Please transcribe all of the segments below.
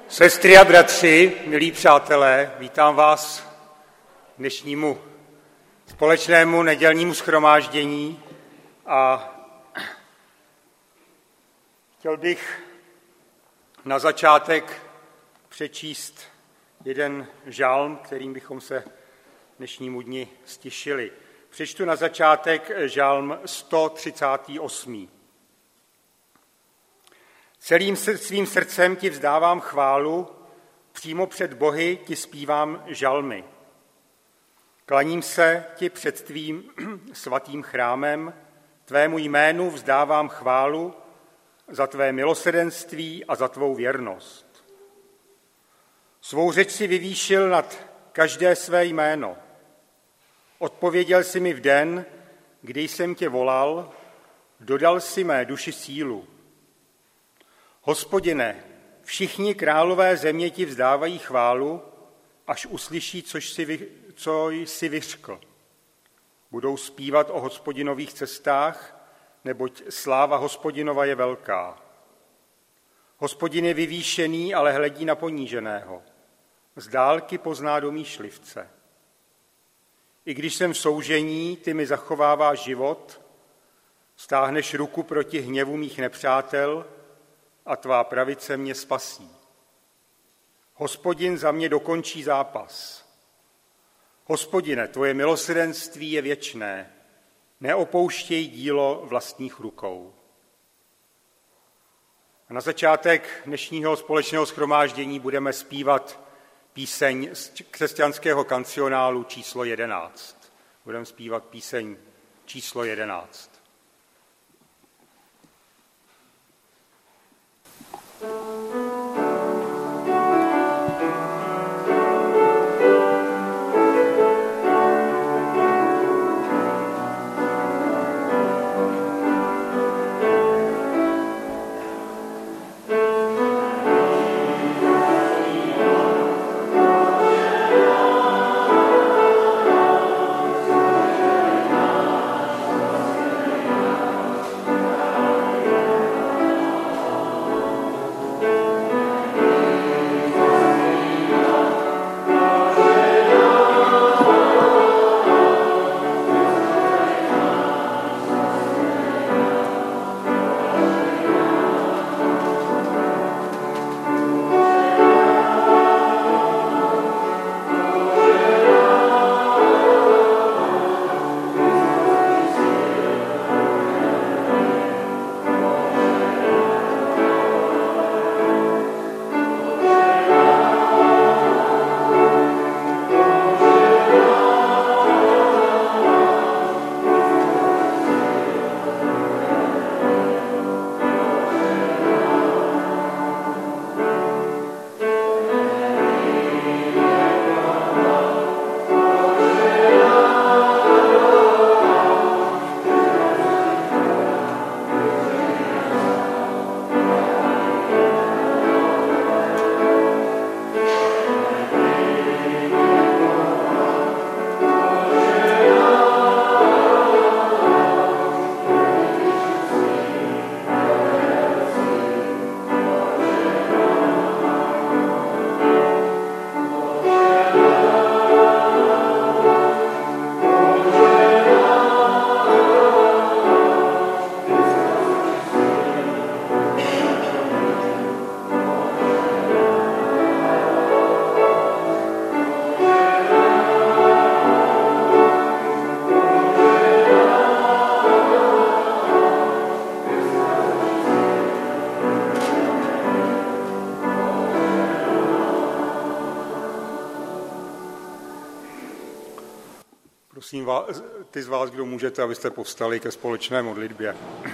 Sestry a bratři, milí přátelé, vítám vás k dnešnímu společnému nedělnímu shromáždění a chtěl bych na začátek přečíst jeden žalm, kterým bychom se dnešnímu dni stišili. Přečtu na začátek žalm 138. Celým svým srdcem ti vzdávám chválu, přímo před Bohy ti zpívám žalmy. Klaním se ti před tvým svatým chrámem, tvému jménu vzdávám chválu za tvé milosrdenství a za tvou věrnost. Svou řeč si vyvýšil nad každé své jméno. Odpověděl jsi mi v den, kdy jsem tě volal, dodal si mé duši sílu. Hospodine, všichni králové země ti vzdávají chválu, až uslyší, co jsi vyřkl. Budou zpívat o Hospodinových cestách, neboť sláva Hospodinova je velká. Hospodin je vyvýšený, ale hledí na poníženého. Z dálky pozná domýšlivce. I když jsem v soužení, ty mi zachováváš život, stáhneš ruku proti hněvu mých nepřátel a tvá pravice mě spasí. Hospodin za mě dokončí zápas. Hospodine, tvoje milosrdenství je věčné, neopouštěj dílo vlastních rukou. A na začátek dnešního společného shromáždění budeme zpívat píseň z křesťanského kancionálu číslo 11. Budeme zpívat píseň číslo 11. Prosím vás, ty z vás, kdo můžete, abyste povstali ke společné modlitbě.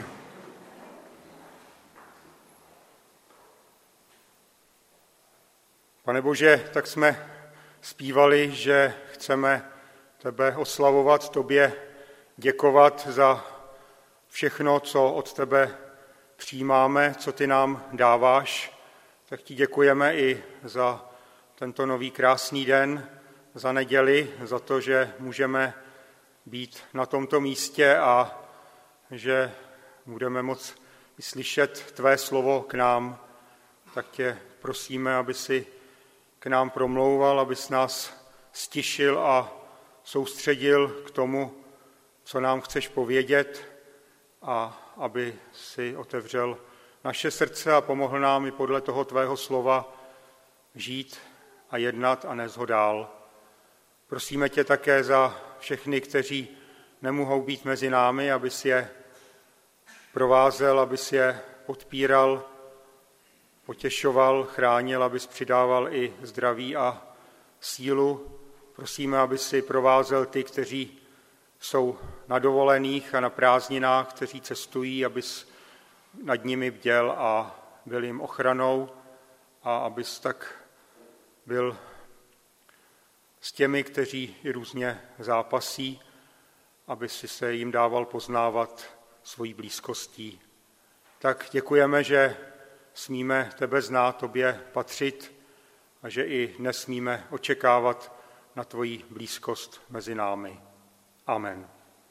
Pane Bože, tak jsme zpívali, že chceme tebe oslavovat, tobě děkovat za všechno, co od tebe přijímáme, co ty nám dáváš. Tak ti děkujeme i za tento nový krásný den, za neděli, za to, že můžeme být na tomto místě a že budeme moct slyšet tvé slovo k nám. tak tě prosíme, aby si k nám promlouval, abys nás stišil a soustředil k tomu, co nám chceš povědět, a aby si otevřel naše srdce a pomohl nám i podle toho tvého slova žít a jednat a nést ho dál. Prosíme tě také za všechny, kteří nemohou být mezi námi, abys je provázel, abys je podpíral, potěšoval, chránil, abys přidával i zdraví a sílu. Prosíme, aby si provázel ty, kteří jsou na dovolených a na prázdninách, kteří cestují, abys nad nimi bděl a byl jim ochranou a abys tak byl s těmi, kteří i různě zápasí, aby si se jim dával poznávat svojí blízkostí. Tak děkujeme, že smíme tebe znát, tobě patřit a že i dnes smíme očekávat na tvoji blízkost mezi námi. Amen.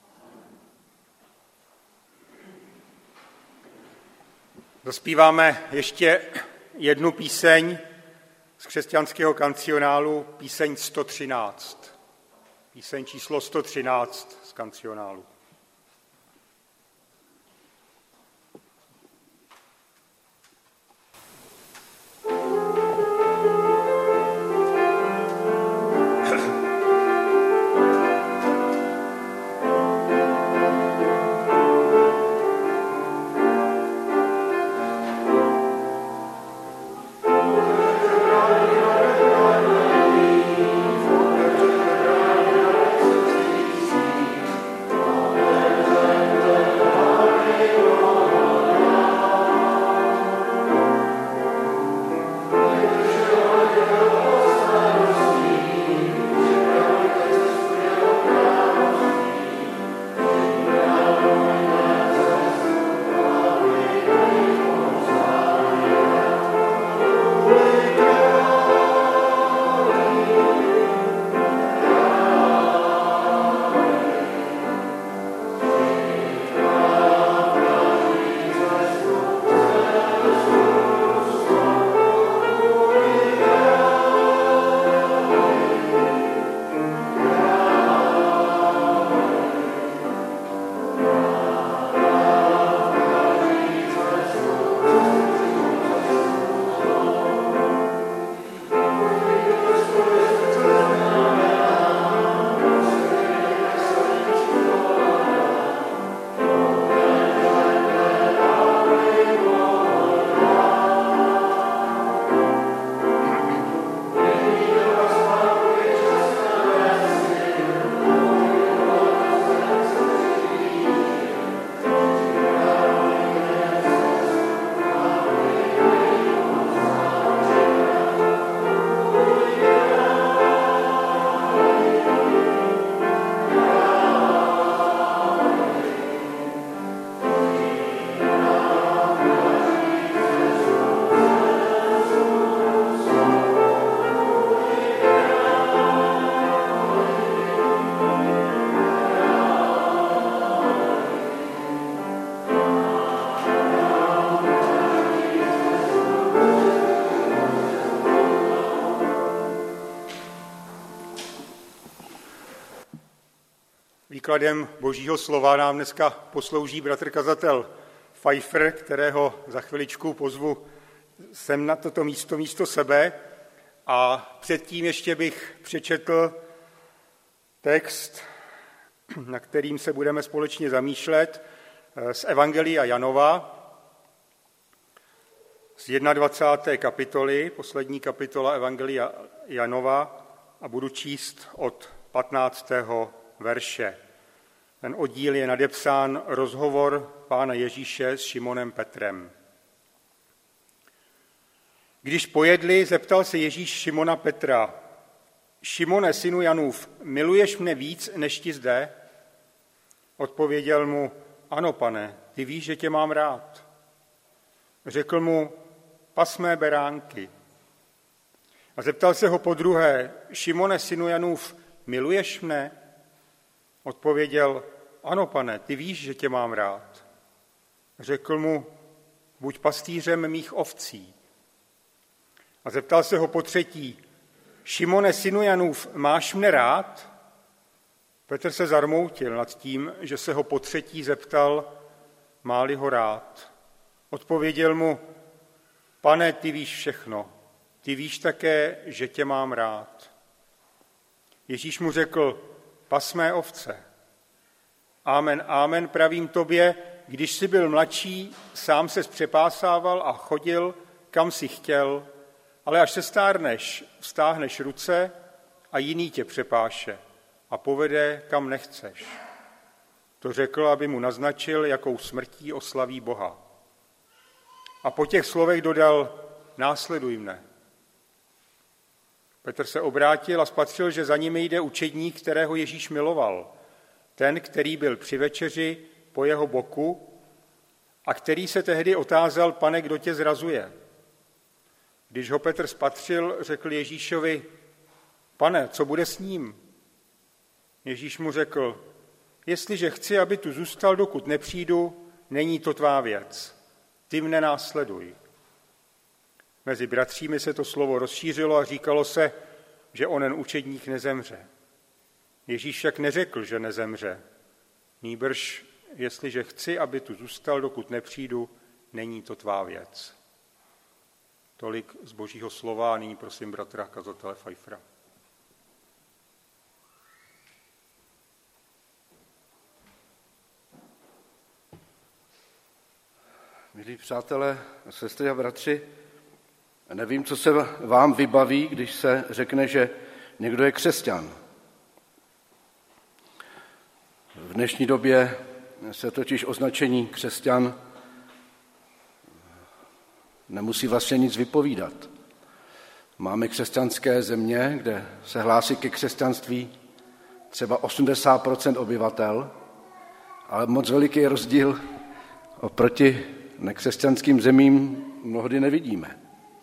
Zaspíváme ještě jednu píseň z křesťanského kancionálu, píseň 113. Píseň číslo 113 z kancionálu. Výkladem Božího slova nám dneska poslouží bratr kazatel Pfeiffer, kterého za chviličku pozvu sem na toto místo sebe. A předtím ještě bych přečetl text, na kterým se budeme společně zamýšlet, z Evangelia Janova, z 21. kapitoly, poslední kapitola Evangelia Janova, a budu číst od 15. verše. Ten oddíl je nadepsán Rozhovor Pána Ježíše s Šimonem Petrem. Když pojedli, zeptal se Ježíš Šimona Petra: Šimone, synu Janův, miluješ mne víc, než ti zde? Odpověděl mu: Ano, pane, ty víš, že tě mám rád. Řekl mu: Pas mé beránky. A zeptal se ho podruhé: Šimone, synu Janův, miluješ mne? Odpověděl: Ano, pane, ty víš, že tě mám rád. Řekl mu: Buď pastýřem mých ovcí. A zeptal se ho potřetí: Šimone, synu Janův, máš mne rád? Petr se zarmoutil nad tím, že se ho potřetí zeptal, má-li ho rád. Odpověděl mu: Pane, ty víš všechno, ty víš také, že tě mám rád. Ježíš mu řekl: Pas mé ovce. Amen, amen, pravím tobě, když jsi byl mladší, sám ses přepásával a chodil, kam si chtěl, ale až se stárneš, vztáhneš ruce a jiný tě přepáše a povede, kam nechceš. To řekl, aby mu naznačil, jakou smrtí oslaví Boha. A po těch slovech dodal: Následuj mne. Petr se obrátil a spatřil, že za nimi jde učedník, kterého Ježíš miloval, ten, který byl při večeři po jeho boku a který se tehdy otázal: Pane, kdo tě zrazuje? Když ho Petr spatřil, řekl Ježíšovi: Pane, co bude s ním? Ježíš mu řekl: Jestliže chci, aby tu zůstal, dokud nepřijdu, není to tvá věc. Ty mne následuj. Mezi bratřími se to slovo rozšířilo a říkalo se, že onen učedník nezemře. Ježíš však neřekl, že nezemře. Nýbrž, jestliže chci, aby tu zůstal, dokud nepřijdu, není to tvá věc. Tolik z Božího slova a nyní prosím bratra kazatele Pfeiffera. Milí přátelé, sestry a bratři, nevím, co se vám vybaví, když se řekne, že někdo je křesťan. V dnešní době se totiž označení křesťan nemusí vlastně nic vypovídat. Máme křesťanské země, kde se hlásí ke křesťanství třeba 80% obyvatel, ale moc veliký rozdíl oproti nekřesťanským zemím mnohdy nevidíme.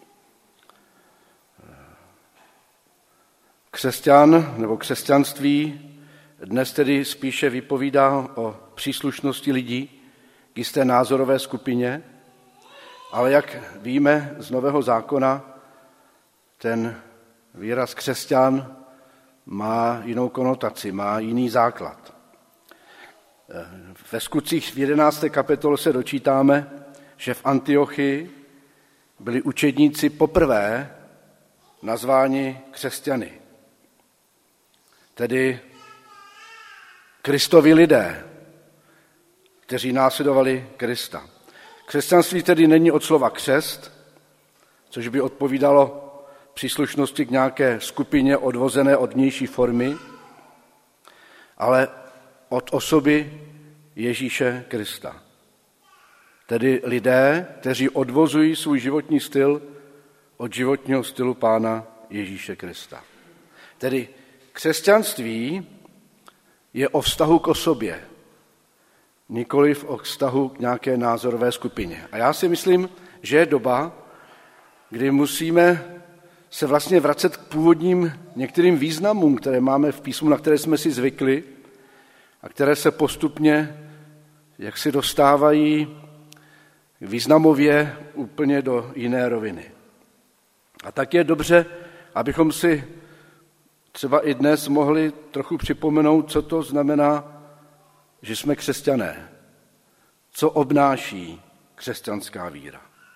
Křesťan nebo křesťanství dnes tedy spíše vypovídá o příslušnosti lidí k jisté názorové skupině, ale jak víme z Nového zákona, ten výraz křesťan má jinou konotaci, má jiný základ. Ve Skutcích v 11. kapitole se dočítáme, že v Antiochii byli učedníci poprvé nazváni křesťany, tedy Kristovi lidé, kteří následovali Krista. Křesťanství tedy není od slova křest, což by odpovídalo příslušnosti k nějaké skupině odvozené od vnější formy, ale od osoby Ježíše Krista. Tedy lidé, kteří odvozují svůj životní styl od životního stylu Pána Ježíše Krista. Tedy křesťanství je o vztahu k osobě, nikoliv o vztahu k nějaké názorové skupině. A já si myslím, že je doba, kdy musíme se vlastně vracet k původním některým významům, které máme v písmu, na které jsme si zvykli a které se postupně jaksi dostávají významově úplně do jiné roviny. A tak je dobře, abychom si třeba i dnes mohli trochu připomenout, co to znamená, že jsme křesťané. Co obnáší křesťanská víra.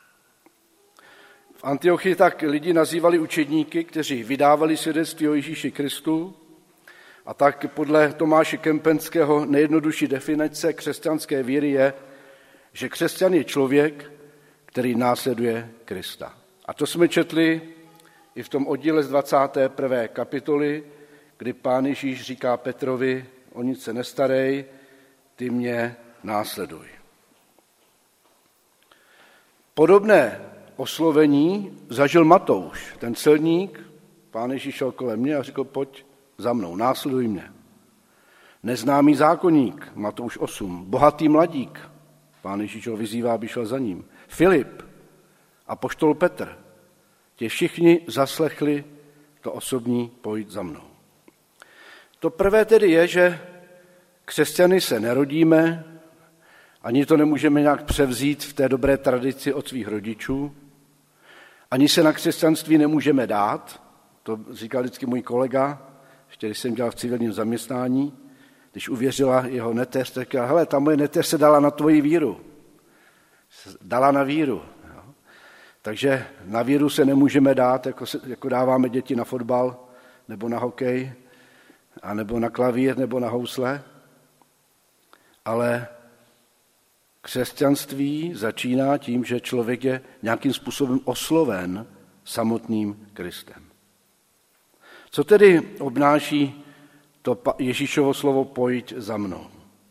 V Antiochii tak lidi nazývali učedníky, kteří vydávali svědectví o Ježíši Kristu, a tak podle Tomáše Kempenského nejjednodušší definice křesťanské víry je, že křesťan je člověk, který následuje Krista. A to jsme četli i v tom oddíle z 21. kapitoly, kdy Pán Ježíš říká Petrovi: o nic se nestarej, ty mě následuj. Podobné oslovení zažil Matouš, ten celník. Pán Ježíš šel kolem mě a řekl: pojď za mnou, následuj mě. Neznámý zákonník, Matouš 8, bohatý mladík, Pán Ježíš ho vyzývá, aby šel za ním. Filip, apoštol Petr, ti všichni zaslechli to osobní: pojď za mnou. To prvé tedy je, že křesťany se nerodíme, ani to nemůžeme nějak převzít v té dobré tradici od svých rodičů. Ani se na křesťanství nemůžeme dát, to říkal vždycky můj kolega, ještě když jsem dělal v civilním zaměstnání, když uvěřila jeho neteř, tak říkala, hele, ta moje neteř se dala na tvoji víru. Dala na víru. Jo. Takže na víru se nemůžeme dát, jako dáváme děti na fotbal, nebo na hokej, a nebo na klavír, nebo na housle. Ale křesťanství začíná tím, že člověk je nějakým způsobem osloven samotným Kristem. Co tedy obnáší to Ježíšovo slovo pojď za mnou?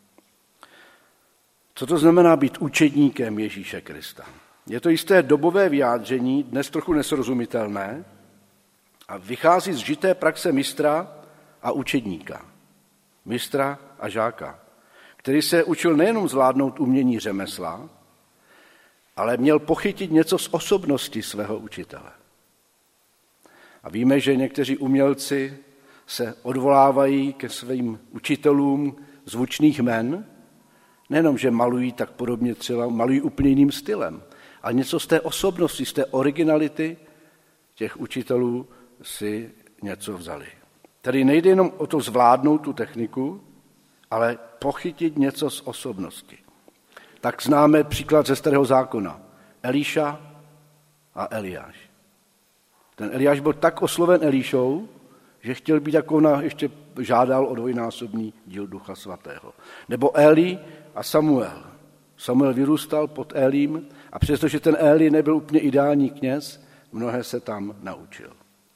Co to znamená být učedníkem Ježíše Krista? Je to jisté dobové vyjádření, dnes trochu nesrozumitelné, a vychází z žité praxe mistra a učedníka, mistra a žáka, který se učil nejenom zvládnout umění řemesla, ale měl pochytit něco z osobnosti svého učitele. A víme, že někteří umělci se odvolávají ke svým učitelům zvučných jmen, nejenom, že malují tak podobně, třeba malují úplně jiným stylem, ale něco z té osobnosti, z té originality těch učitelů si něco vzali. Tady nejde jenom o to zvládnout tu techniku, ale pochytit něco z osobnosti. Tak známe příklad ze Starého zákona. Eliša a Eliáš. Ten Eliáš byl tak osloven Elišou, že chtěl být jako ještě žádal o dvojnásobný díl Ducha Svatého. Nebo Eli a Samuel. Samuel vyrůstal pod Elím a přestože ten Eli nebyl úplně ideální kněz, mnohé se tam naučil.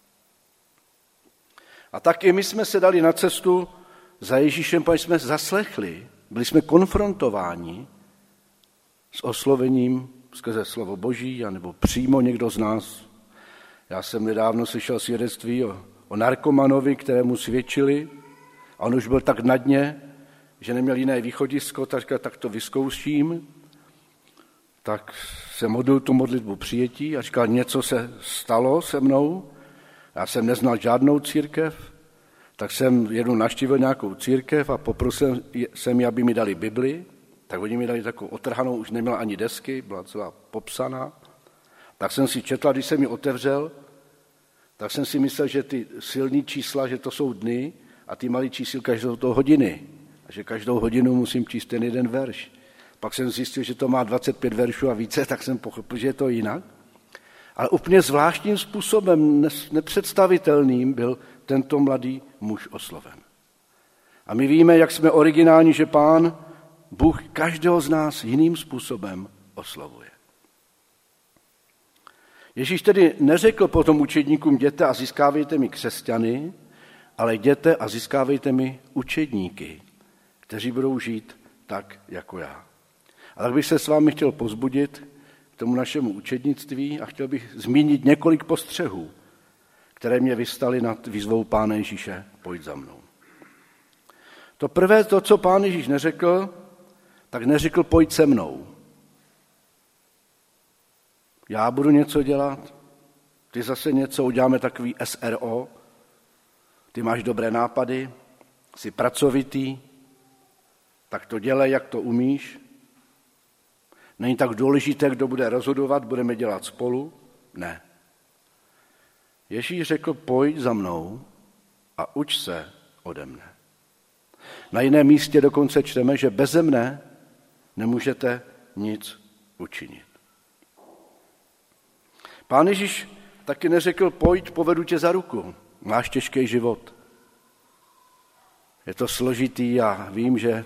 A tak i my jsme se dali na cestu za Ježíšem, protože jsme zaslechli, byli jsme konfrontováni s oslovením skrze slovo Boží, anebo přímo někdo z nás. Já jsem nedávno slyšel svědectví o narkomanovi, kterému svědčili, a on už byl tak na dně, že neměl jiné východisko, tak to vyzkouším. Tak se modlil tu modlitbu přijetí a říkal, něco se stalo se mnou. Já jsem neznal žádnou církev, tak jsem jednou navštívil nějakou církev a poprosil jsem ji, aby mi dali Bibli. Tak oni mi dali takovou otrhanou, už neměla ani desky, byla celá popsaná. Tak jsem si četl, když jsem ji otevřel, tak jsem si myslel, že ty silný čísla, že to jsou dny a ty malý čísilka, že jsou to hodiny. A že každou hodinu musím číst ten jeden verš. Pak jsem zjistil, že to má 25 veršů a více, tak jsem pochopil, že je to jinak. Ale úplně zvláštním způsobem, nepředstavitelným, byl tento mladý muž osloven. A my víme, jak jsme originální, že Pán Bůh každého z nás jiným způsobem oslovuje. Ježíš tedy neřekl potom učedníkům, jděte a získávejte mi křesťany, ale jděte a získávejte mi učedníky, kteří budou žít tak, jako já. A tak bych se s vámi chtěl povzbudit k tomu našemu učednictví a chtěl bych zmínit několik postřehů, které mě vystaly nad výzvou Pána Ježíše, pojď za mnou. To prvé, to, co Pán Ježíš neřekl, tak neřekl, pojď se mnou. Já budu něco dělat, ty zase něco, uděláme takový SRO, ty máš dobré nápady, jsi pracovitý, tak to dělej, jak to umíš. Není tak důležité, kdo bude rozhodovat, budeme dělat spolu. Ne. Ježíš řekl, pojď za mnou a uč se ode mne. Na jiném místě dokonce čteme, že beze mne nemůžete nic učinit. Pán Ježíš taky neřekl, pojď, povedu tě za ruku, máš těžký život. Je to složitý a vím, že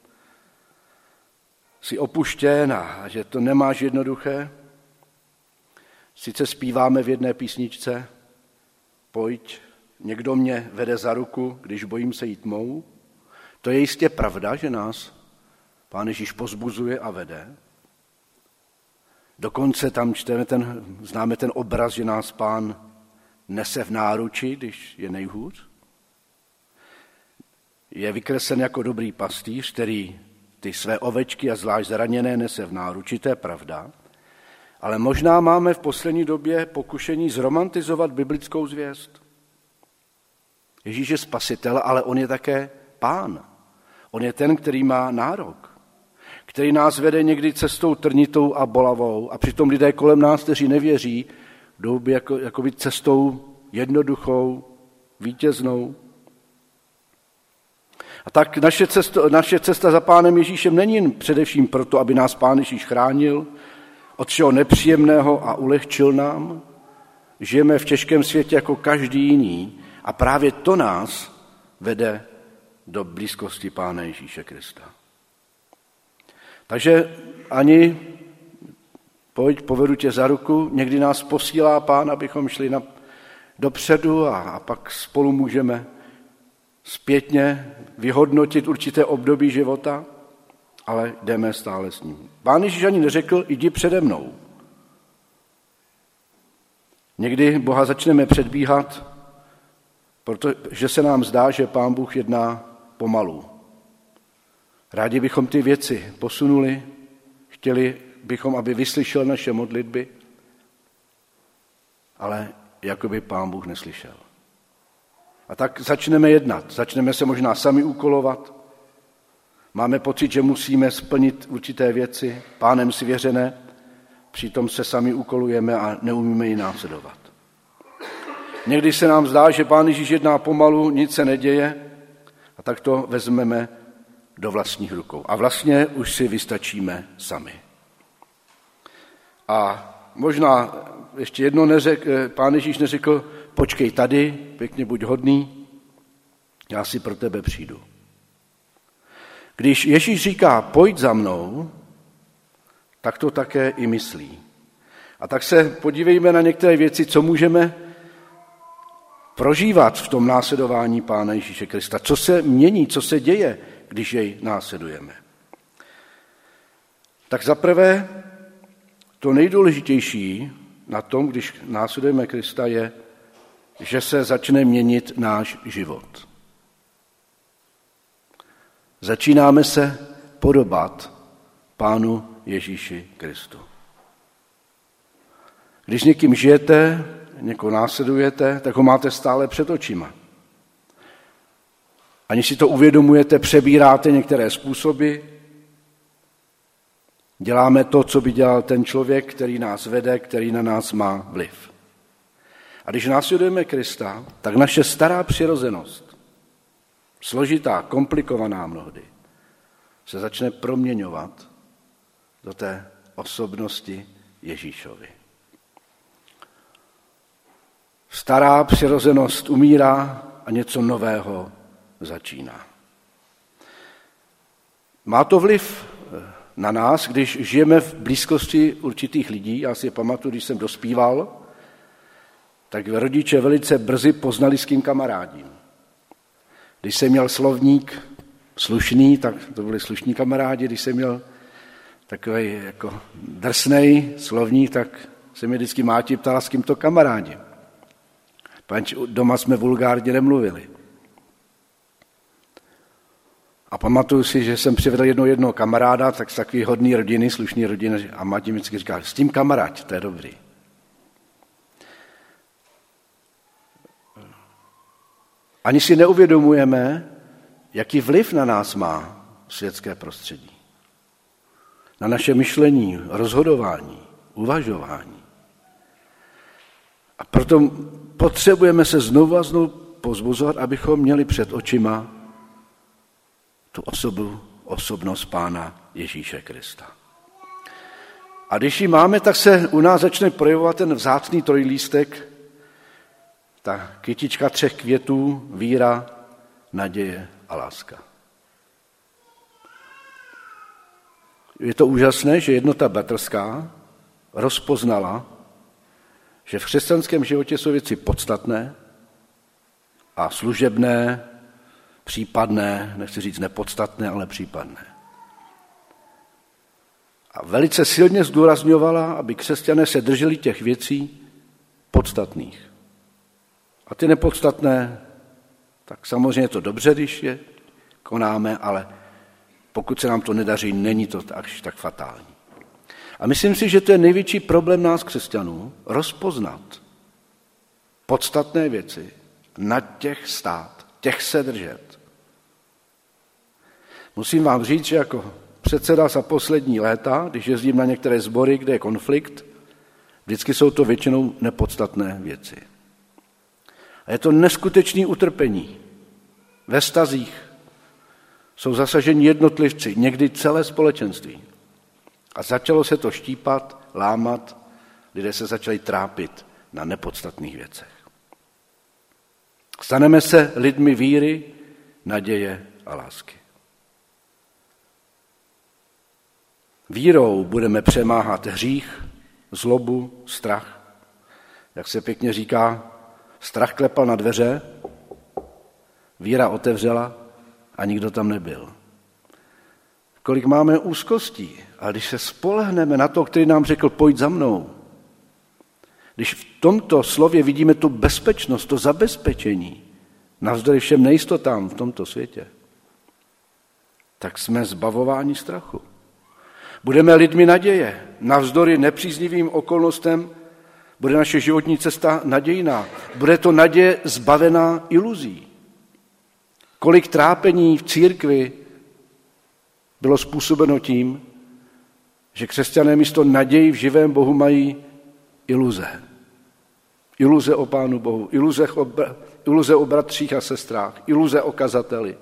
jsi opuštěn a že to nemáš jednoduché. Sice zpíváme v jedné písničce, pojď, někdo mě vede za ruku, když bojím se jít tmou. To je jistě pravda, že nás Pán Ježíš pozbuzuje a vede. Dokonce tam známe ten obraz, že nás Pán nese v náruči, když je nejhůř. Je vykreslen jako dobrý pastýř, který ty své ovečky a zvlášť zraněné nese v náruči, to je pravda. Ale možná máme v poslední době pokušení zromantizovat biblickou zvěst. Ježíš je spasitel, ale on je také Pán. On je ten, který má nárok, který nás vede někdy cestou trnitou a bolavou a přitom lidé kolem nás, kteří nevěří, jdou by jako cestou jednoduchou, vítěznou. A tak naše cesta za Pánem Ježíšem není jen především proto, aby nás Pán Ježíš chránil od všeho nepříjemného a ulehčil nám. Žijeme v těžkém světě jako každý jiný a právě to nás vede do blízkosti Pána Ježíše Krista. Takže ani pojď, povedu tě za ruku, někdy nás posílá Pán, abychom šli dopředu a pak spolu můžeme zpětně vyhodnotit určité období života, ale jdeme stále s ním. Pán Ježíš ani neřekl, jdi přede mnou. Někdy Boha začneme předbíhat, protože se nám zdá, že Pán Bůh jedná pomalu. Rádi bychom ty věci posunuli, chtěli bychom, aby vyslyšel naše modlitby, ale jako by Pán Bůh neslyšel. A tak začneme jednat, začneme se možná sami úkolovat, máme pocit, že musíme splnit určité věci, Pánem svěřené, přitom se sami úkolujeme a neumíme ji následovat. Někdy se nám zdá, že Pán Ježíš jedná pomalu, nic se neděje a tak to vezmeme do vlastních rukou. A vlastně už si vystačíme sami. A možná ještě jedno Pán Ježíš neřekl, počkej tady, pěkně buď hodný, já si pro tebe přijdu. Když Ježíš říká, pojď za mnou, tak to také i myslí. A tak se podívejme na některé věci, co můžeme prožívat v tom následování Pána Ježíše Krista. Co se mění, co se děje, když jej následujeme. Tak zaprvé to nejdůležitější na tom, když následujeme Krista, je, že se začne měnit náš život. Začínáme se podobat Pánu Ježíši Kristu. Když někým žijete, někoho následujete, tak ho máte stále před očima. Aniž si to uvědomujete, přebíráte některé způsoby, děláme to, co by dělal ten člověk, který nás vede, který na nás má vliv. A když následujeme Krista, tak naše stará přirozenost, složitá, komplikovaná mnohdy, se začne proměňovat do té osobnosti Ježíšovy. Stará přirozenost umírá a něco nového začíná. Má to vliv na nás, když žijeme v blízkosti určitých lidí. Já si pamatuju, když jsem dospíval, tak rodiče velice brzy poznali, s kým kamarádím. Když jsem měl slovník slušný, tak to byli slušní kamarádi. Když jsem měl takový jako drsnej slovník, tak se mě vždycky máti ptala, s kým to kamarádím. Pač doma jsme vulgárně nemluvili. A pamatuju si, že jsem přivedl jednoho kamaráda, tak z takový hodný rodiny, slušný rodiny, a máti mi vždycky říkal, s tím kamarád, to je dobrý. Ani si neuvědomujeme, jaký vliv na nás má světské prostředí. Na naše myšlení, rozhodování, uvažování. A proto potřebujeme se znovu a znovu povzbuzovat, abychom měli před očima tu osobnost Pána Ježíše Krista. A když ji máme, tak se u nás začne projevovat ten vzácný trojlístek, ta kytička 3 květů, víra, naděje a láska. Je to úžasné, že jednota bratrská rozpoznala, že v křesťanském životě jsou věci podstatné a služebné, případné, nechci říct nepodstatné, ale případné. A velice silně zdůrazňovala, aby křesťané se drželi těch věcí podstatných. A ty nepodstatné, tak samozřejmě je to dobře, když je konáme, ale pokud se nám to nedaří, není to až tak fatální. A myslím si, že to je největší problém nás křesťanů, rozpoznat podstatné věci, nad těch stát, těch se držet. Musím vám říct, že jako předseda za poslední léta, když jezdím na některé sbory, kde je konflikt, Vždycky jsou to většinou nepodstatné věci. A je to neskutečné utrpení. Ve vztazích jsou zasaženi jednotlivci, někdy celé společenství. A začalo se to štípat, lámat, lidé se začali trápit na nepodstatných věcech. Staneme se lidmi víry, naděje a lásky. Vírou budeme přemáhat hřích, zlobu, strach. Jak se pěkně říká, strach klepal na dveře, víra otevřela a nikdo tam nebyl. Kolik máme úzkostí, a když se spolehneme na to, který nám řekl, pojď za mnou, když v tomto slově vidíme tu bezpečnost, to zabezpečení, navzdory všem nejistotám v tomto světě, tak jsme zbavováni strachu. Budeme lidmi naděje. Navzdory nepříznivým okolnostem bude naše životní cesta nadějná. Bude to naděje zbavená iluzí. Kolik trápení v církvi bylo způsobeno tím, že křesťané místo naději v živém Bohu mají iluze. Iluze o Pánu Bohu, iluze o bratřích a sestrách, iluze o kazateli.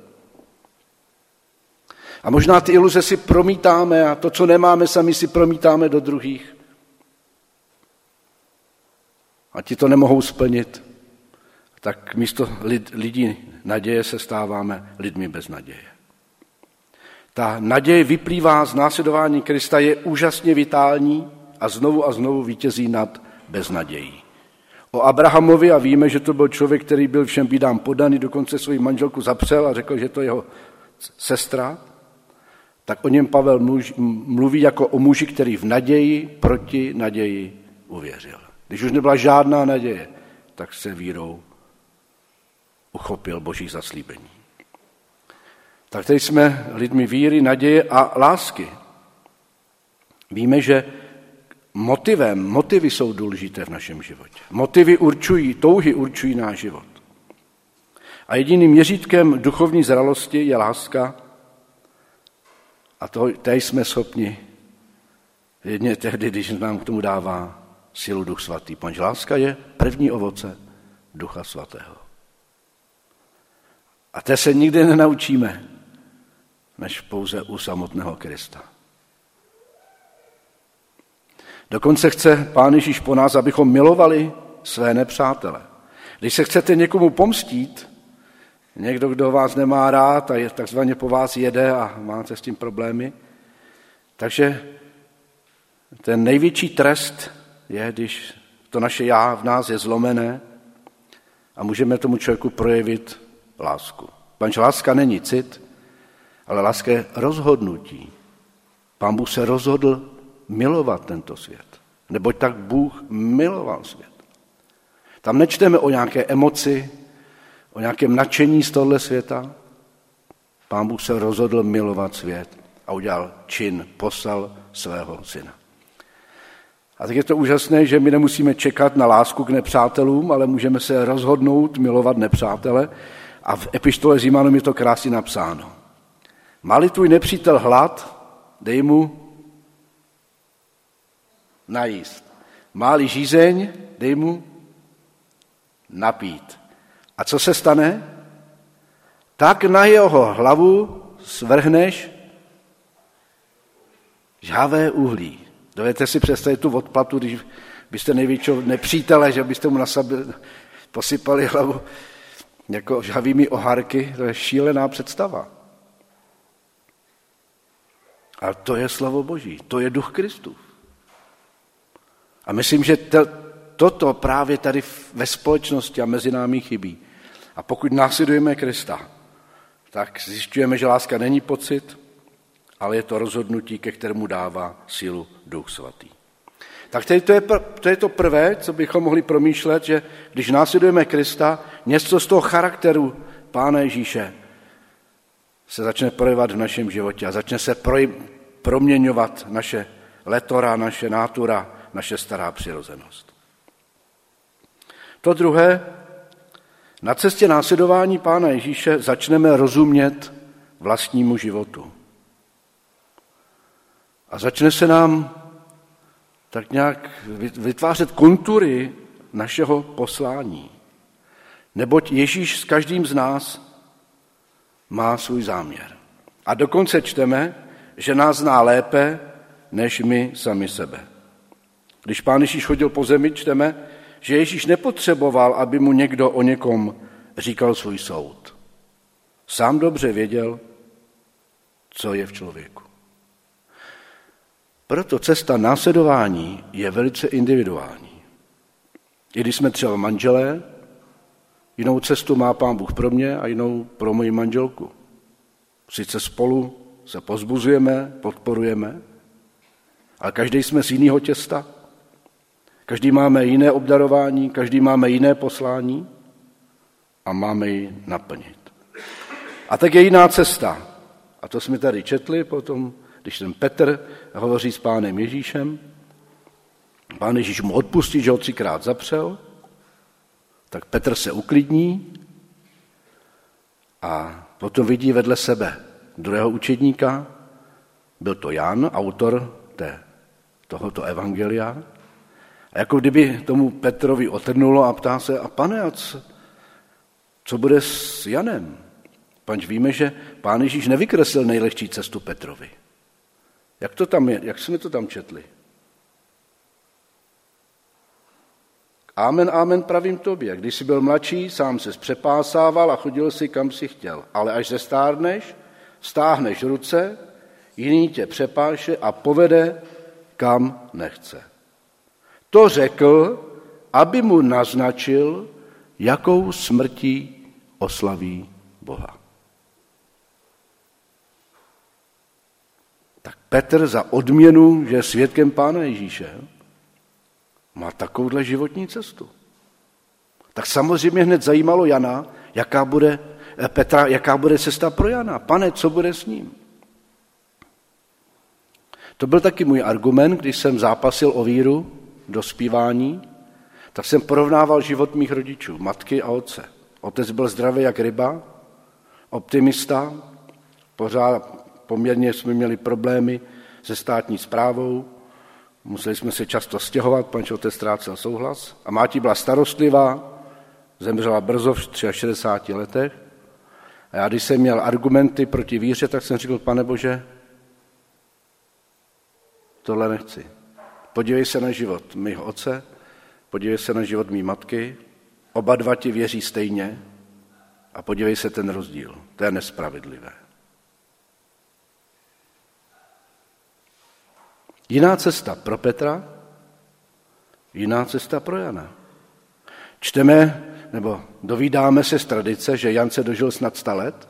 A možná ty iluze si promítáme a to, co nemáme sami, si promítáme do druhých. A ti to nemohou splnit. Tak místo lidí naděje se stáváme lidmi bez naděje. Ta naděje vyplývá z následování Krista, je úžasně vitální a znovu vítězí nad beznadějí. O Abrahamovi, a víme, že to byl člověk, který byl všem bídám podaný, dokonce svou manželku zapřel a řekl, že to je jeho sestra, tak o něm Pavel mluví jako o muži, který v naději proti naději uvěřil. Když už nebyla žádná naděje, tak se vírou uchopil Božích zaslíbení. Tak tady jsme lidmi víry, naděje a lásky. Víme, že motivy jsou důležité v našem životě. Touhy určují náš život. A jediným měřítkem duchovní zralosti je láska, a té jsme schopni jedně tehdy, když nám k tomu dává sílu Duch Svatý. Protože láska je první ovoce Ducha Svatého. A té se nikdy nenaučíme, než pouze u samotného Krista. Dokonce chce Pán Ježíš po nás, abychom milovali své nepřátele. Když se chcete někomu pomstít, někdo, kdo vás nemá rád a je takzvaně po vás jede a máte s tím problémy, takže ten největší trest je, když to naše já v nás je zlomené a můžeme tomu člověku projevit lásku. Protože láska není cit, ale láska je rozhodnutí. Pán Bůh se rozhodl milovat tento svět. Neboť tak Bůh miloval svět. Tam nečteme o nějaké emoci, o nějakém nadšení z tohle světa. Pán Bůh se rozhodl milovat svět a udělal čin, poslal svého syna. A tak je to úžasné, že my nemusíme čekat na lásku k nepřátelům, ale můžeme se rozhodnout milovat nepřátele. A v epištole Římanům je to krásně napsáno. Má-li tvůj nepřítel hlad, dej mu najíst. Má-li žízeň, dej mu napít. A co se stane? Tak na jeho hlavu svrhneš žhavé uhlí. Dovedete si představit tu odplatu, když byste největšího nepřítele, že byste mu posypali hlavu jako žhavými oharky. To je šílená představa. Ale to je slovo Boží, to je duch Kristův. A myslím, že toto právě tady ve společnosti a mezi námi chybí. A pokud následujeme Krista, tak zjišťujeme, že láska není pocit, ale je to rozhodnutí, ke kterému dává sílu Duch Svatý. Tak to je to prvé, co bychom mohli promýšlet, že když následujeme Krista, něco z toho charakteru Pána Ježíše se začne projevovat v našem životě a začne se proměňovat naše letora, naše natura, naše stará přirozenost. To druhé, na cestě následování Pána Ježíše začneme rozumět vlastnímu životu. A začne se nám tak nějak vytvářet kontury našeho poslání. Neboť Ježíš s každým z nás má svůj záměr. A dokonce čteme, že nás zná lépe, než my sami sebe. Když Pán Ježíš chodil po zemi, čteme, že Ježíš nepotřeboval, aby mu někdo o někom říkal svůj soud. Sám dobře věděl, co je v člověku. Proto cesta následování je velice individuální. I když jsme třeba manželé, jinou cestu má Pán Bůh pro mě a jinou pro moji manželku. Sice spolu se povzbuzujeme, podporujeme, ale každý jsme z jiného těsta, každý máme jiné obdarování, každý máme jiné poslání a máme ji naplnit. A tak je jiná cesta. A to jsme tady četli potom, když ten Petr hovoří s Pánem Ježíšem. Pán Ježíš mu odpustí, že ho 3krát zapřel, tak Petr se uklidní a potom vidí vedle sebe druhého učedníka, byl to Jan, autor tohoto evangelia. A jako kdyby tomu Petrovi otrnulo a ptá se, a pane, a co bude s Janem? Pač víme, že Pán Ježíš nevykreslil nejlehčí cestu Petrovi. Jak to tam je? Jak jsme to tam četli? Amen, amen, pravím tobě. Když jsi byl mladší, sám se zpřepásával a chodil si, kam si chtěl. Ale až zestárneš, stáhneš ruce, jiný tě přepáše a povede, kam nechce. To řekl, aby mu naznačil, jakou smrtí oslaví Boha. Tak Petr za odměnu, že je svědkem Pána Ježíše, má takovouhle životní cestu. Tak samozřejmě hned zajímalo Jana, Petra, jaká bude cesta pro Jana. Pane, co bude s ním? To byl taky můj argument, když jsem zápasil o víru do zpívání, tak jsem porovnával život mých rodičů, matky a otce. Otec byl zdravý jak ryba, optimista, pořád poměrně jsme měli problémy se státní správou, museli jsme se často stěhovat, panč otec ztrácel souhlas. A máti byla starostlivá, zemřela brzo v 63 letech. A já, když jsem měl argumenty proti víře, tak jsem řekl, Pane Bože, tohle nechci. Podívej se na život mého otce, podívej se na život mé matky, oba dva ti věří stejně a podívej se ten rozdíl. To je nespravedlivé. Jiná cesta pro Petra, jiná cesta pro Jana. Čteme, nebo dovídáme se z tradice, že Jan se dožil snad 100 let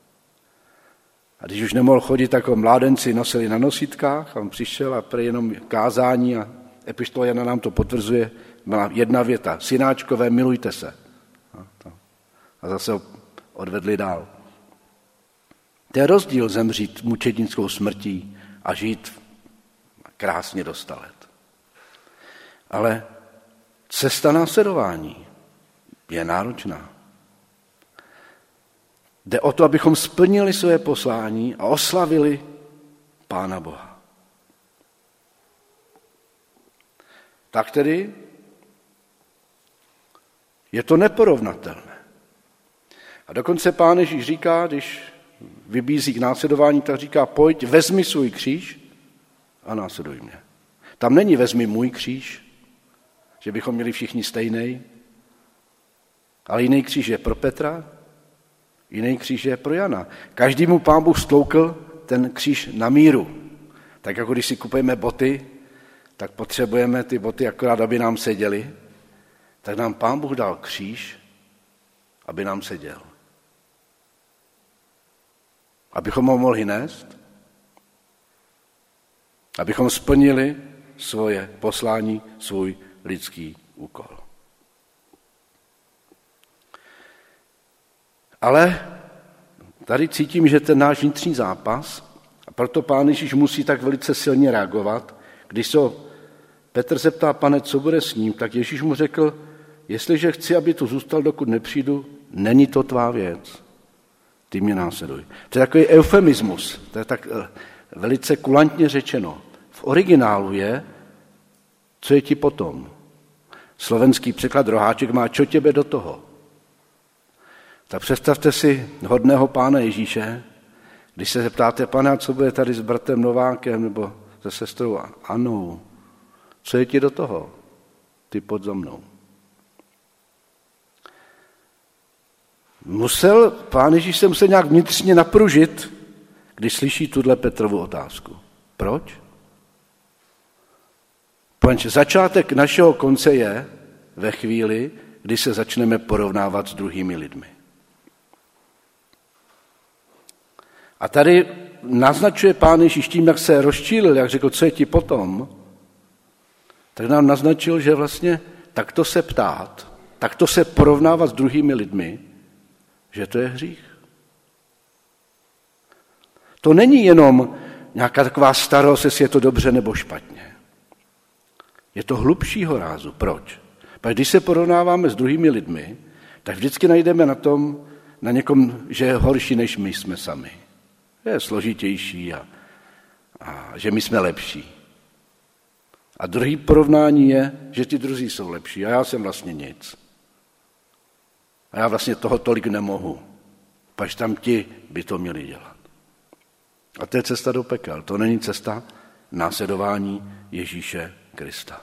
a když už nemohl chodit, tak ho mládenci nosili na nosítkách a on přišel a prý jenom kázání a epištola Jana nám to potvrzuje, byla jedna věta, synáčkové, milujte se. A zase ho odvedli dál. To je rozdíl zemřít mučednickou smrtí a žít krásně do 100 let. Ale cesta následování je náročná. Jde o to, abychom splnili své poslání a oslavili Pána Boha. Tak tedy je to neporovnatelné. A dokonce Pán Ježíš říká, když vybízí k následování, tak říká, pojď, vezmi svůj kříž a následuj mě. Tam není vezmi můj kříž, že bychom měli všichni stejný, ale jiný kříž je pro Petra, jiný kříž je pro Jana. Každému Pán Bůh stoukl ten kříž na míru. Tak jako když si kupujeme boty, tak potřebujeme ty boty akorát, aby nám seděly, tak nám Pán Bůh dal kříž, aby nám seděl. Abychom ho mohli nést, abychom splnili svoje poslání, svůj lidský úkol. Ale tady cítím, že ten náš vnitřní zápas, a proto Pán Ježíš musí tak velice silně reagovat, když se Petr zeptá, Pane, co bude s ním, tak Ježíš mu řekl, jestliže chci, aby tu zůstal, dokud nepřijdu, není to tvá věc, ty mě následuj. To je takový eufemismus, to je tak velice kulantně řečeno. V originálu je, Co je ti potom? Slovenský překlad Roháček má, čo tebe do toho? Tak představte si hodného Pána Ježíše, když se zeptáte, Pane, co bude tady s bratrem Novákem nebo se sestrou Anou? Co je ti do toho? Ty pod za mnou. Pán Ježíš se musel nějak vnitřně napružit, když slyší tuhle Petrovu otázku. Proč? Protože začátek našeho konce je ve chvíli, kdy se začneme porovnávat s druhými lidmi. A tady naznačuje Pán Ježíš tím, jak se rozčílil, jak řekl, co je ti potom, tak nám naznačil, že vlastně takto se ptát, takto se porovnávat s druhými lidmi, že to je hřích. To není jenom nějaká taková starost, jestli je to dobře nebo špatně. Je to hlubšího rázu. Proč? Protože když se porovnáváme s druhými lidmi, tak vždycky najdeme na někom, že je horší, než my jsme sami. Je složitější a že my jsme lepší. A druhý porovnání je, že ti druzí jsou lepší a já jsem vlastně nic. A já vlastně toho tolik nemohu. Pač tam ti by to měli dělat. A to je cesta do pekel. To není cesta následování Ježíše Krista.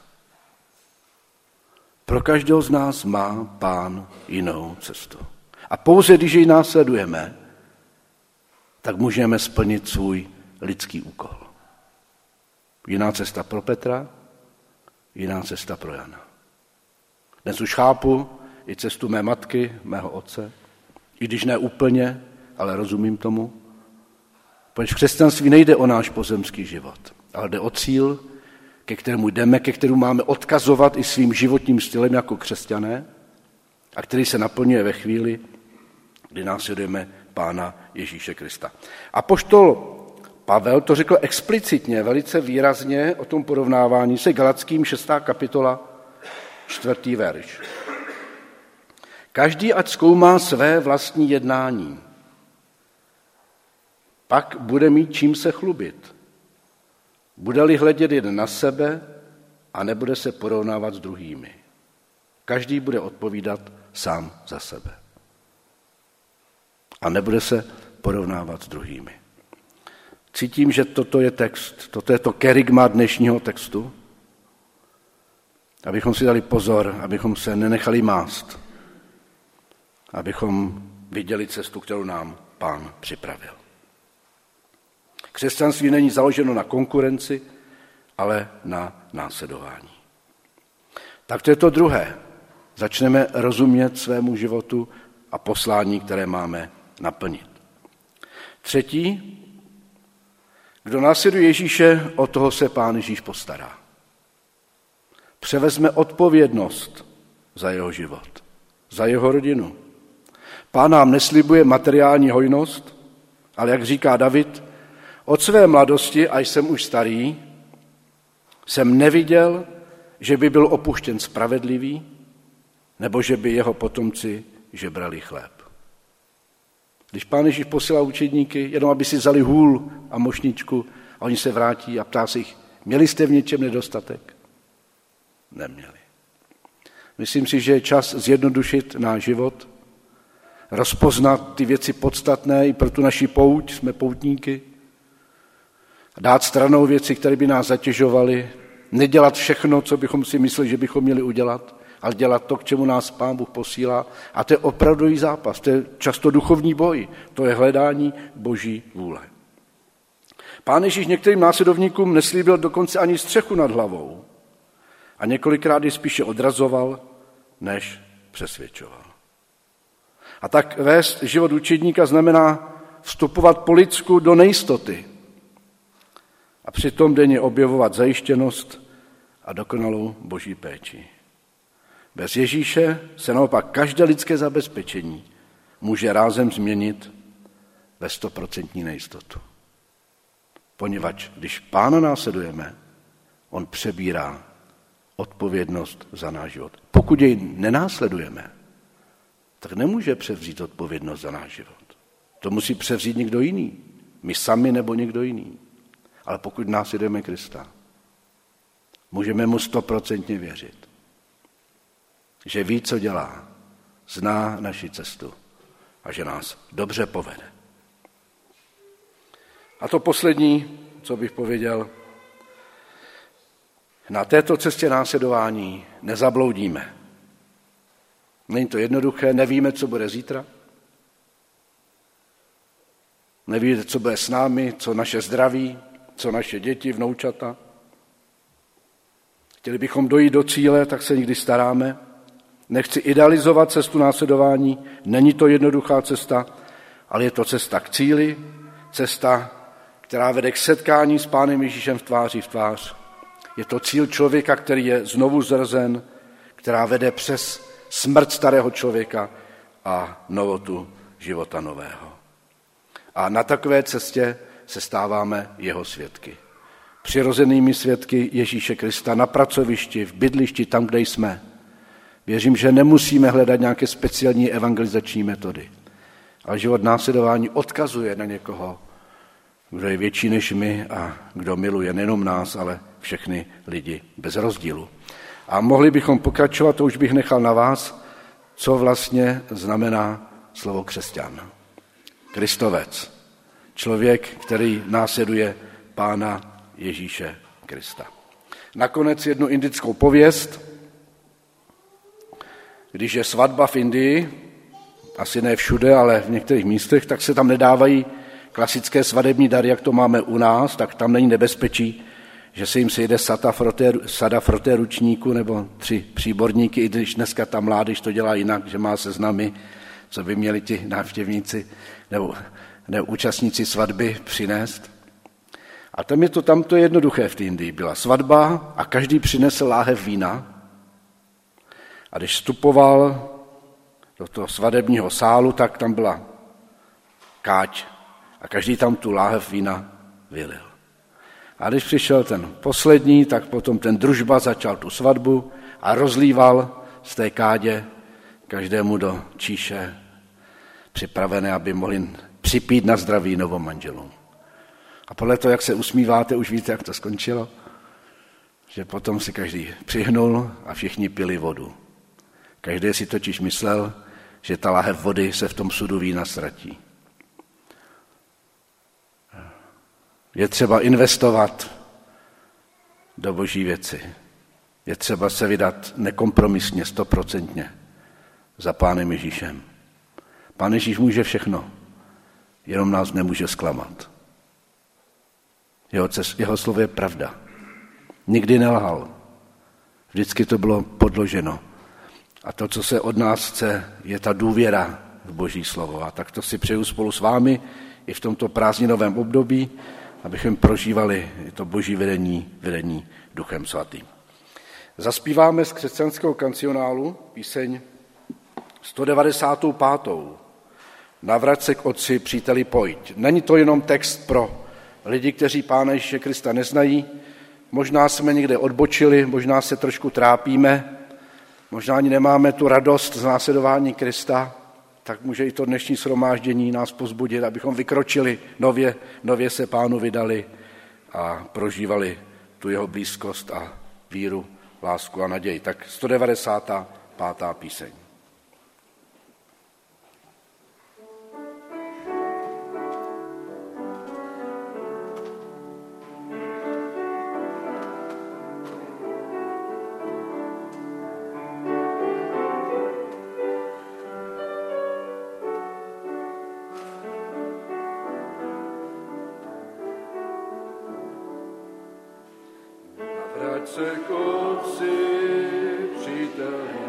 Pro každého z nás má Pán jinou cestu. A pouze když ji následujeme, tak můžeme splnit svůj lidský úkol. Jiná cesta pro Petra, jiná cesta pro Jana. Dnes už chápu i cestu mé matky, mého otce, i když ne úplně, ale rozumím tomu. Protože v křesťanství nejde o náš pozemský život, ale jde o cíl, ke kterému jdeme, ke kterému máme odkazovat i svým životním stylem jako křesťané a který se naplňuje ve chvíli, kdy následujeme Pána Ježíše Krista. Apoštol Pavel to řekl explicitně, velice výrazně o tom porovnávání se Galatským 6. kapitola 4. verš. Každý ať zkoumá své vlastní jednání, pak bude mít čím se chlubit. Bude-li hledět jen na sebe a nebude se porovnávat s druhými. Každý bude odpovídat sám za sebe. A nebude se porovnávat s druhými. Cítím, že toto je text, toto je to kerygma dnešního textu, abychom si dali pozor, abychom se nenechali mást, abychom viděli cestu, kterou nám Pán připravil. Křesťanství není založeno na konkurenci, ale na následování. Tak to je to druhé. Začneme rozumět svému životu a poslání, které máme naplnit. Třetí, kdo následuje Ježíše, o toho se Pán Ježíš postará. Převezme odpovědnost za jeho život, za jeho rodinu. Pán nám neslibuje materiální hojnost, ale jak říká David, od své mladosti, až jsem už starý, jsem neviděl, že by byl opuštěn spravedlivý, nebo že by jeho potomci žebrali chléb. Když Pán Ježíš posílá učedníky, jenom aby si vzali hůl a mošničku a oni se vrátí a ptá se jich, měli jste v něčem nedostatek? Neměli. Myslím si, že je čas zjednodušit náš život, rozpoznat ty věci podstatné i pro tu naši pouť, jsme poutníky, dát stranou věci, které by nás zatěžovaly, nedělat všechno, co bychom si mysleli, že bychom měli udělat, ale dělat to, k čemu nás Pán Bůh posílá. A to je opravdový zápas, to je často duchovní boj, to je hledání Boží vůle. Pán Ježíš některým následovníkům neslíbil dokonce ani střechu nad hlavou a několikrát je spíše odrazoval, než přesvědčoval. A tak vést život učedníka znamená vstupovat po lidsku do nejistoty a přitom denně objevovat zajištěnost a dokonalou Boží péči. Bez Ježíše se naopak každé lidské zabezpečení může rázem změnit ve 100% nejistotu. Poněvadž když Pána následujeme, on přebírá odpovědnost za náš život. Pokud jej nenásledujeme, tak nemůže převzít odpovědnost za náš život. To musí převzít někdo jiný. My sami nebo někdo jiný. Ale pokud následujeme Krista, můžeme mu 100% věřit. Že ví, co dělá, zná naši cestu a že nás dobře povede. A to poslední, co bych pověděl, na této cestě následování nezabloudíme. Není to jednoduché, nevíme, co bude zítra. Nevíte, co bude s námi, co naše zdraví, co naše děti, vnoučata. Chtěli bychom dojít do cíle, tak se někdy staráme. Nechci idealizovat cestu následování, není to jednoduchá cesta, ale je to cesta k cíli, cesta, která vede k setkání s Pánem Ježíšem v tváři v tvář. Je to cíl člověka, který je znovu zrozen, která vede přes smrt starého člověka a novotu života nového. A na takové cestě se stáváme jeho svědky. Přirozenými svědky Ježíše Krista na pracovišti, v bydlišti, tam, kde jsme. Věřím, že nemusíme hledat nějaké speciální evangelizační metody. Ale život následování odkazuje na někoho, kdo je větší než my a kdo miluje nejenom nás, ale všechny lidi bez rozdílu. A mohli bychom pokračovat, to už bych nechal na vás, co vlastně znamená slovo křesťan. Kristovec. Člověk, který následuje Pána Ježíše Krista. Nakonec jednu indickou pověst. Když je svatba v Indii, asi ne všude, ale v některých místech, tak se tam nedávají klasické svadební dary, jak to máme u nás, tak tam není nebezpečí, že se jim sejde sada froté ručníku nebo 3 příborníky, i když dneska ta mládež to dělá jinak, že má seznamy, co by měli ti návštěvníci nebo účastníci svatby přinést. A tam to je jednoduché v té Indii. Byla svatba a každý přinesl láhev vína. A když vstupoval do toho svadebního sálu, tak tam byla káť a každý tam tu láhev vína vylil. A když přišel ten poslední, tak potom ten družba začal tu svatbu a rozlíval z té kádě každému do číše připravené, aby mohli připít na zdraví novomanželům. A podle toho, jak se usmíváte, už víte, jak to skončilo, že potom si každý přihnul a všichni pili vodu. Každý si totiž myslel, že ta láhev vody se v tom sudu vína ztratí. Je třeba investovat do boží věci. Je třeba se vydat nekompromisně, 100% za Pánem Ježíšem. Pán Ježíš může všechno, jenom nás nemůže zklamat. Jeho slovo je pravda. Nikdy nelhal. Vždycky to bylo podloženo. A to, co se od nás chce, je ta důvěra v boží slovo. A tak to si přeju spolu s vámi i v tomto prázdninovém období, abychom prožívali to boží vedení Duchem Svatým. Zaspíváme z křesťanského kancionálu píseň 195. Navrať se k Otci, příteli, pojď. Není to jenom text pro lidi, kteří Pána Ježíše Krista neznají. Možná jsme někde odbočili, možná se trošku trápíme, možná ani nemáme tu radost z následování Krista, tak může i to dnešní shromáždění nás povzbudit, abychom vykročili, nově se Pánu vydali a prožívali tu jeho blízkost a víru, lásku a naději. Tak 195. píseň. Se k Otci, příteli,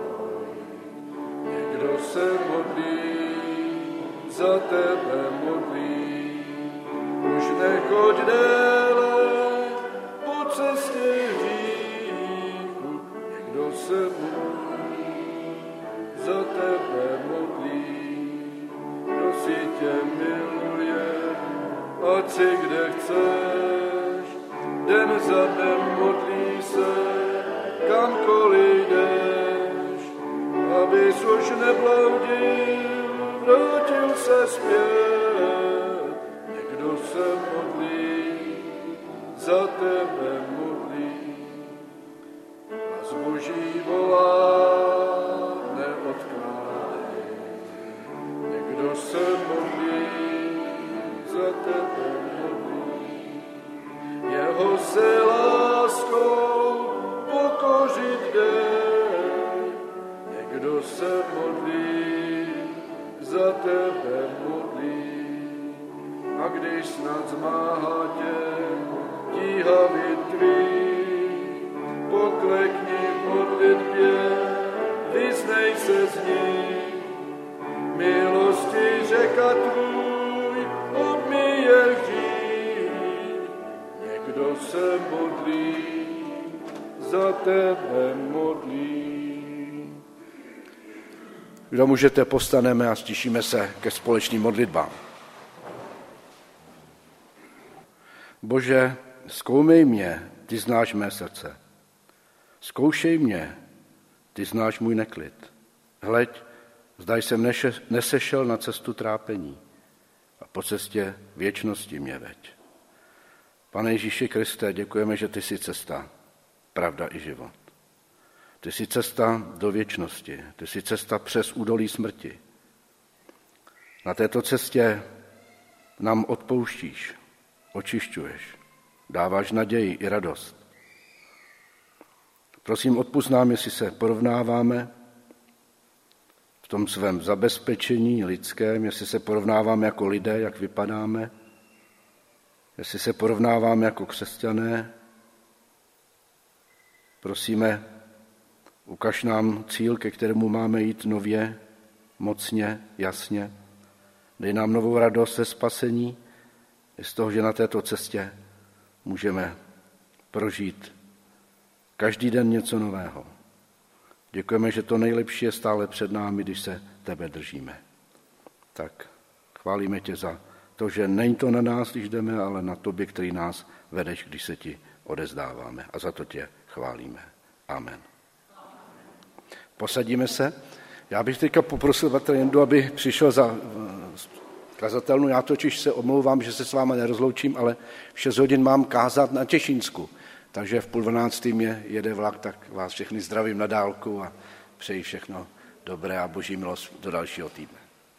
někdo se modlí, za tebe modlí, už nechoď déle po cestě hříchu, někdo se modlí, za tebe modlí, kdo si tě miluje, ať si kde chceš, den za dnem modlí se, kamkoliv jdeš, abys už nebloudil, vrátil se zpět. Někdo se modlí, za tebe modlí, Někdo se modlí, za tebe modlí, jeho se láskou pokořit jde. Někdo se modlí, za tebe modlí, a když snad zmáhá tě tíha tvý, poklekni v modlitbě, vyznej se z ní, milosti řeka tvůj obmíje hřích. Někdo se modlí, za tebe modlí. Kdo můžete, postaneme a stišíme se ke společným modlitbám. Bože, zkoumej mě, ty znáš mé srdce. Zkoušej mě, ty znáš můj neklid. Hleď, zda jsem nesešel na cestu trápení a po cestě věčnosti mě veď. Pane Ježíši Kriste, děkujeme, že ty jsi cesta, pravda i život. Ty jsi cesta do věčnosti, ty jsi cesta přes údolí smrti. Na této cestě nám odpouštíš, očišťuješ, dáváš naději i radost. Prosím, odpusť nám, jestli se porovnáváme v tom svém zabezpečení lidském, jestli se porovnáváme jako lidé, jak vypadáme, jestli se porovnáváme jako křesťané. Prosíme, ukaž nám cíl, ke kterému máme jít nově, mocně, jasně. Dej nám novou radost ze spasení i z toho, že na této cestě můžeme prožít každý den něco nového. Děkujeme, že to nejlepší je stále před námi, když se tebe držíme. Tak chválíme tě za to, že není to na nás, když jdeme, ale na tobě, který nás vedeš, když se ti odezdáváme. A za to tě chválíme. Amen. Posadíme se. Já bych teďka poprosil bratr Jendu, aby přišel za kazatelnu. Já totiž se omlouvám, že se s váma nerozloučím, ale v 6 hodin mám kázat na Těšínsku. Takže v 11:30 mě jede vlak, tak vás všechny zdravím na dálku a přeji všechno dobré a boží milost do dalšího týdne.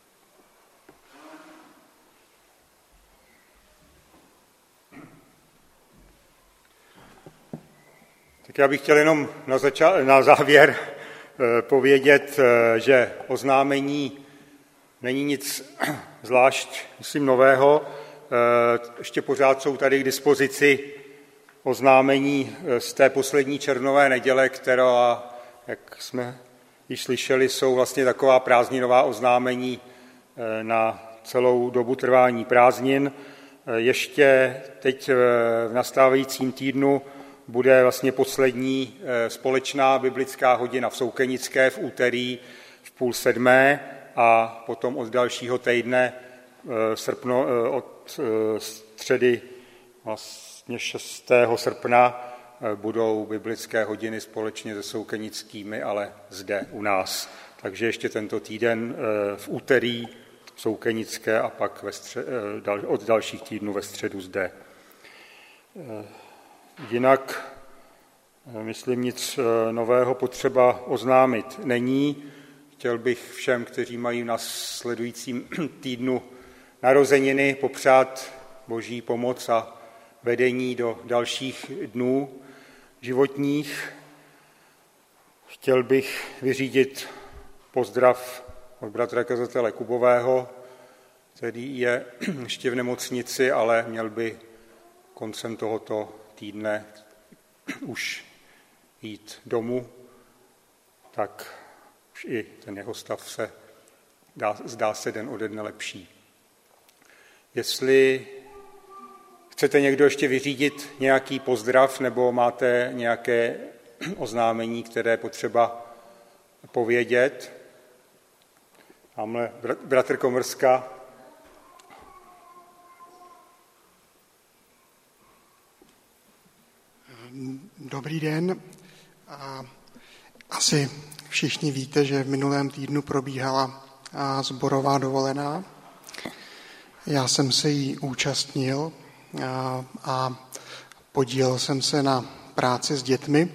Tak já bych chtěl jenom na závěr povědět, že oznámení není nic zvlášť, myslím, nového. Ještě pořád jsou tady k dispozici oznámení z té poslední červnové neděle, která, jak jsme již slyšeli, jsou vlastně taková prázdninová oznámení na celou dobu trvání prázdnin. Ještě teď v nastávajícím týdnu bude vlastně poslední společná biblická hodina v Soukenické v úterý v 6:30 a potom od dalšího týdne od středy vlastně 6. srpna budou biblické hodiny společně se soukenickými, ale zde u nás. Takže ještě tento týden v úterý v Soukenické a pak od dalších týdnů ve středu zde. Jinak, myslím, nic nového potřeba oznámit není. Chtěl bych všem, kteří mají v následujícím týdnu narozeniny, popřát boží pomoc a vedení do dalších dnů životních. Chtěl bych vyřídit pozdrav od bratra kazatele Kubového, který je ještě v nemocnici, ale měl by koncem tohoto týdne už jít domů, tak už i ten jeho stav se zdá se den ode dne lepší. Jestli chcete někdo ještě vyřídit nějaký pozdrav nebo máte nějaké oznámení, které potřeba povědět, tamhle bratr Komrska. Dobrý den. Asi všichni víte, že v minulém týdnu probíhala sborová dovolená. Já jsem se jí účastnil a podílel jsem se na práci s dětmi.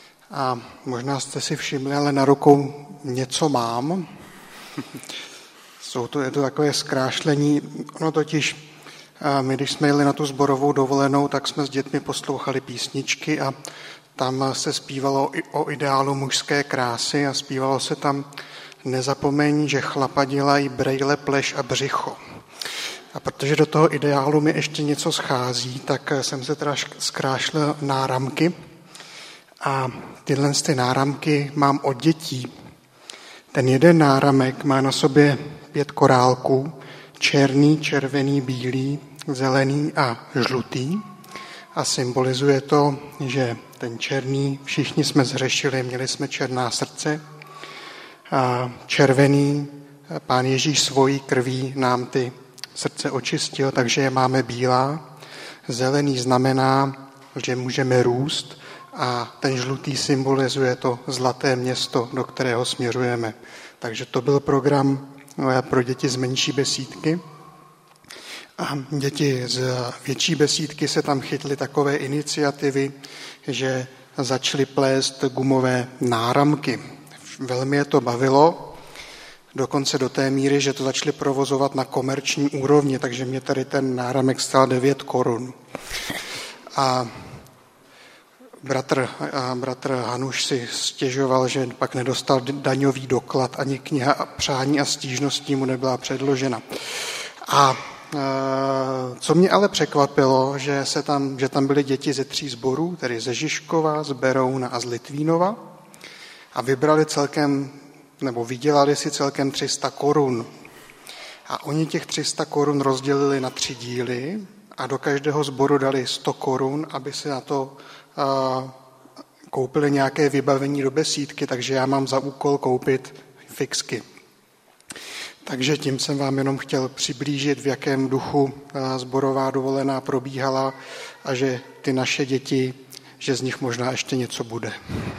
A možná jste si všimli, ale na rukou něco mám. Je to takové zkrášlení. Ono totiž, my když jsme jeli na tu sborovou dovolenou, tak jsme s dětmi poslouchali písničky a tam se zpívalo o ideálu mužské krásy a zpívalo se tam: nezapomeň, že chlapa dělají brejle, pleš a břicho. A protože do toho ideálu mi ještě něco schází, tak jsem se teda zkrášlil náramky a tyhle náramky mám od dětí. Ten jeden náramek má na sobě 5 korálků, černý, červený, bílý, zelený a žlutý. A symbolizuje to, že ten černý, všichni jsme zhřešili, měli jsme černá srdce. A červený, Pán Ježíš svojí krví nám ty srdce očistil, takže je máme bílá. Zelený znamená, že můžeme růst, a ten žlutý symbolizuje to zlaté město, do kterého směřujeme. Takže to byl program pro děti z menší besídky. A děti z větší besídky se tam chytly takové iniciativy, že začaly plést gumové náramky. Velmi je to bavilo, dokonce do té míry, že to začali provozovat na komerční úrovni, takže mě tady ten náramek stál 9 korun. A bratr Hanuš si stěžoval, že pak nedostal daňový doklad, ani kniha přání a stížností mu nebyla předložena. A co mě ale překvapilo, že tam byly děti ze 3 sborů, tedy ze Žižkova, z Berouna a z Litvínova, a vydělali si celkem 300 korun. A oni těch 300 korun rozdělili na 3 díly a do každého sboru dali 100 korun, aby si na to koupili nějaké vybavení do besídky, takže já mám za úkol koupit fixky. Takže tím jsem vám jenom chtěl přiblížit, v jakém duchu sborová dovolená probíhala a že ty naše děti, že z nich možná ještě něco bude.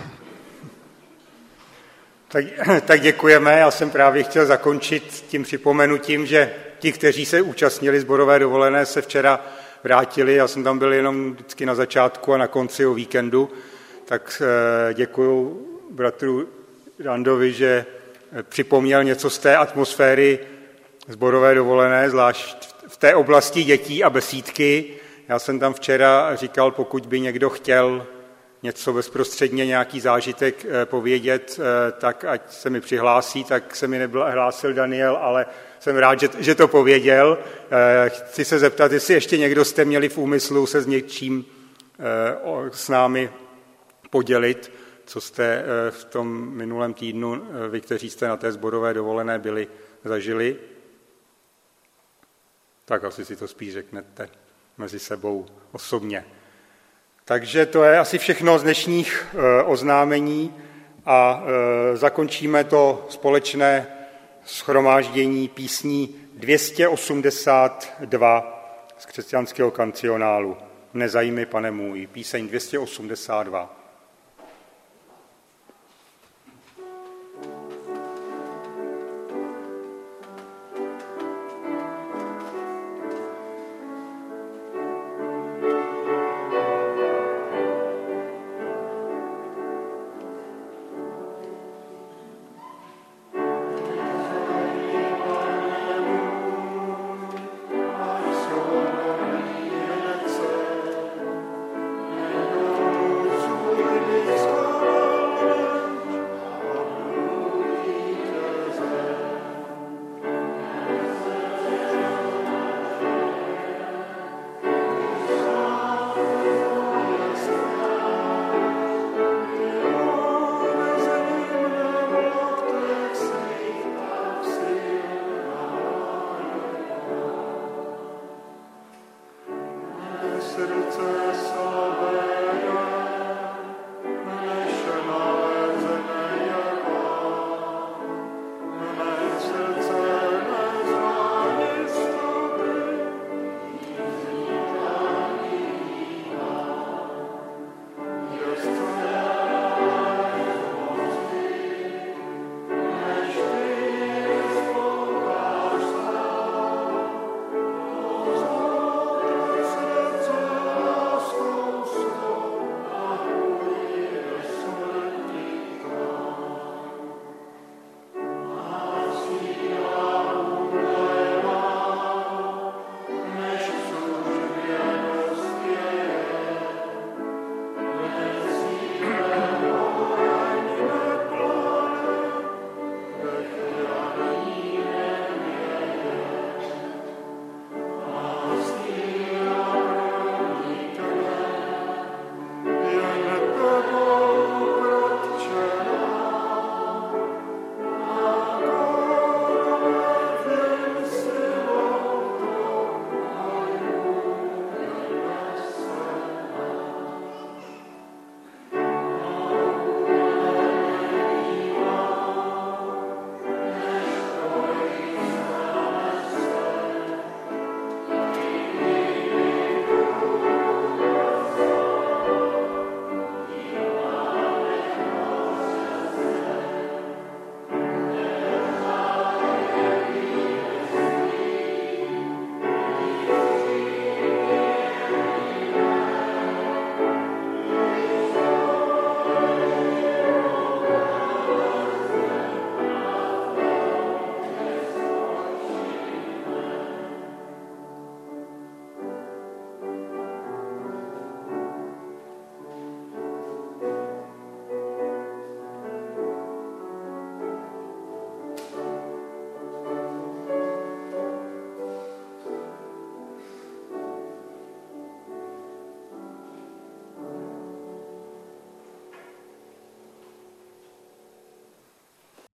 Tak děkujeme. Já jsem právě chtěl zakončit tím připomenutím, že ti, kteří se účastnili sborové dovolené, se včera vrátili. Já jsem tam byl jenom vždycky na začátku a na konci o víkendu. Tak děkuju bratru Randovi, že připomněl něco z té atmosféry sborové dovolené, zvlášť v té oblasti dětí a besídky. Já jsem tam včera říkal, pokud by někdo chtěl něco bezprostředně, nějaký zážitek povědět, tak ať se mi přihlásí, tak se mi hlásil Daniel, ale jsem rád, že to pověděl. Chci se zeptat, jestli ještě někdo jste měli v úmyslu se s něčím s námi podělit, co jste v tom minulém týdnu, vy, kteří jste na té sborové dovolené byli, zažili. Tak asi si to spíš řeknete mezi sebou osobně. Takže to je asi všechno z dnešních oznámení a zakončíme to společné shromáždění písní 282 z křesťanského kancionálu. Nezajmi, Pane můj, píseň 282.